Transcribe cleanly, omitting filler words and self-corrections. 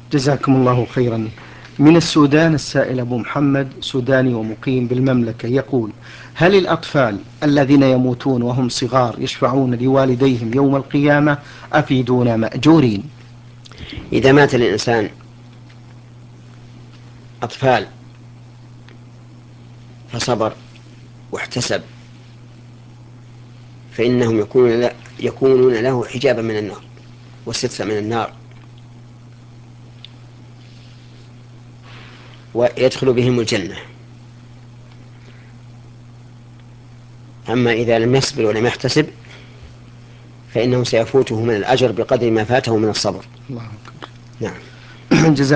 جزاكم الله خيرا. من السودان السائل أبو محمد، سوداني ومقيم بالمملكة، يقول: هل الأطفال الذين يموتون وهم صغار يشفعون لوالديهم يوم القيامة أفيدون مأجورين؟ إذا مات الإنسان أطفال فصبر واحتسب فإنهم يكونون له حجابا من النار وسترا من النار، ويدخل بهم الجنة. أما إذا لم يصبر ولم يحتسب فإنه سيفوته من الأجر بقدر ما فاته من الصبر. الله أكبر. نعم. جزاكم